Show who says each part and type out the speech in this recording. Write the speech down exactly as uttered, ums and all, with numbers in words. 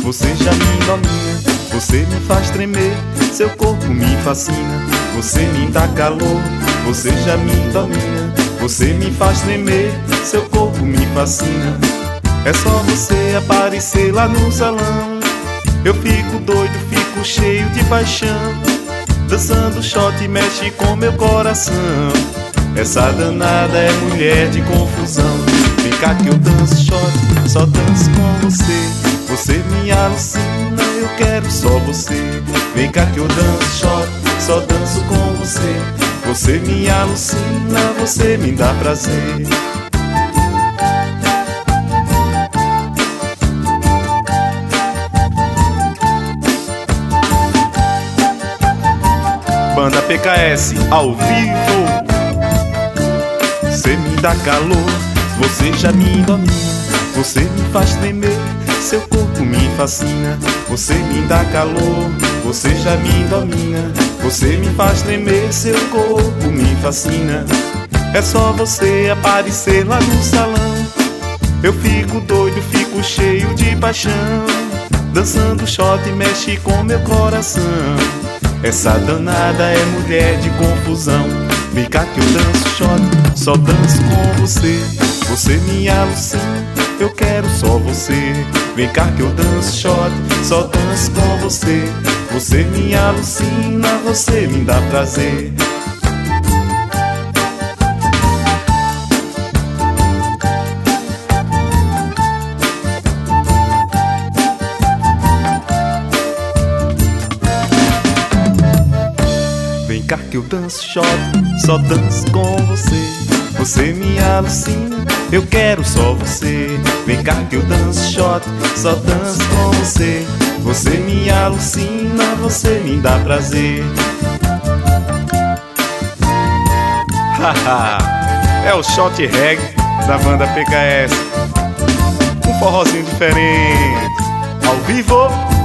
Speaker 1: você já me domina. Você me faz tremer, seu corpo me fascina. Você me dá calor, você já me domina. Você me faz tremer, seu corpo me fascina. É só você aparecer lá no salão, eu fico doido, fico cheio de paixão. Dançando shot mexe com meu coração. Essa danada é mulher de confusão. Vem cá que eu danço shot, só danço com você. Você me alucina, eu quero só você. Vem cá que eu danço shot, só danço com você. Você me alucina, você me dá prazer. Banda P K S ao vivo. Você me dá calor, você já me domina. Você me faz tremer, seu corpo me fascina. Você me dá calor, você já me domina. Você me faz tremer, seu corpo me fascina. É só você aparecer lá no salão, eu fico doido, fico cheio de paixão. Dançando shot mexe com meu coração. Essa danada é mulher de confusão. Vem cá que eu danço shot, só danço com você. Você me alucina, eu quero só você. Vem cá que eu danço shot, só danço com você. Você me alucina, você me dá prazer. Vem cá que eu danço shot, só danço com você. Você me alucina, eu quero só você. Vem cá que eu danço shot, só danço com você. Você me alucina, você me dá prazer. Haha, é o shot reggae da banda P K S. Um forrozinho diferente, ao vivo.